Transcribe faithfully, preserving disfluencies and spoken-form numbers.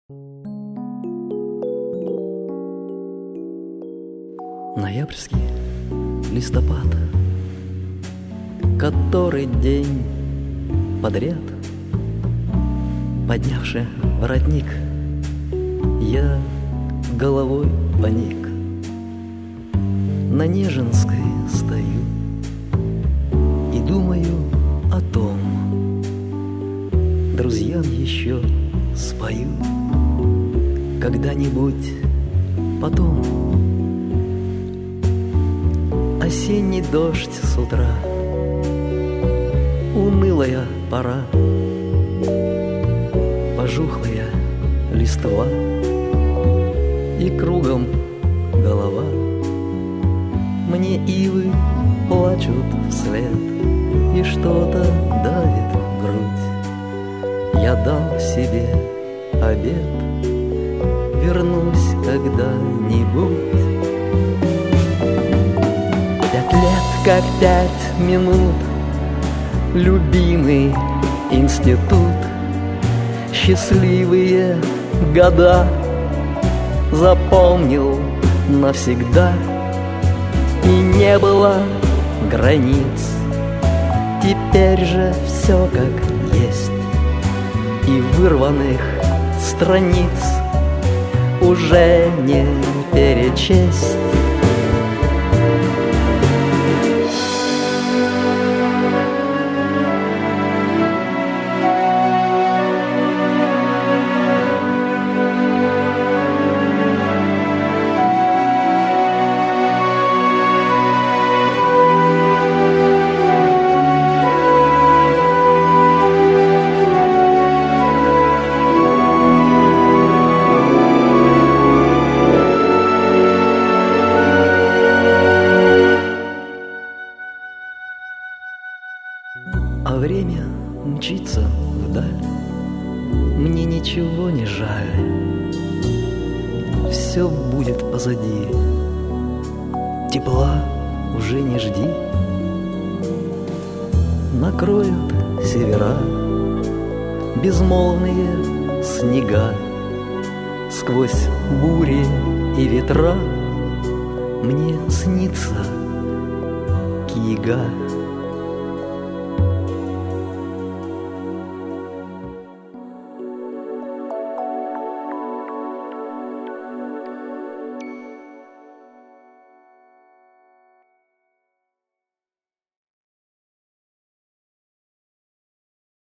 Ноябрьский листопад, который день подряд, поднявши воротник, я головой поник. На Нежинской стою и думаю о том, друзьям еще спою когда-нибудь потом. Осенний дождь с утра, унылая пора, пожухлая листва и кругом голова. Мне ивы плачут вслед, и что-то давит в грудь. Я дал себе обет, вернусь когда-нибудь. Пять лет, как пять минут, любимый институт, счастливые года запомнил навсегда. И не было границ, теперь же все как есть, и вырванных страниц уже не перечесть. А время мчится вдаль, мне ничего не жаль, все будет позади, тепла уже не жди. Накроют севера безмолвные снега, сквозь бури и ветра мне снится Кига.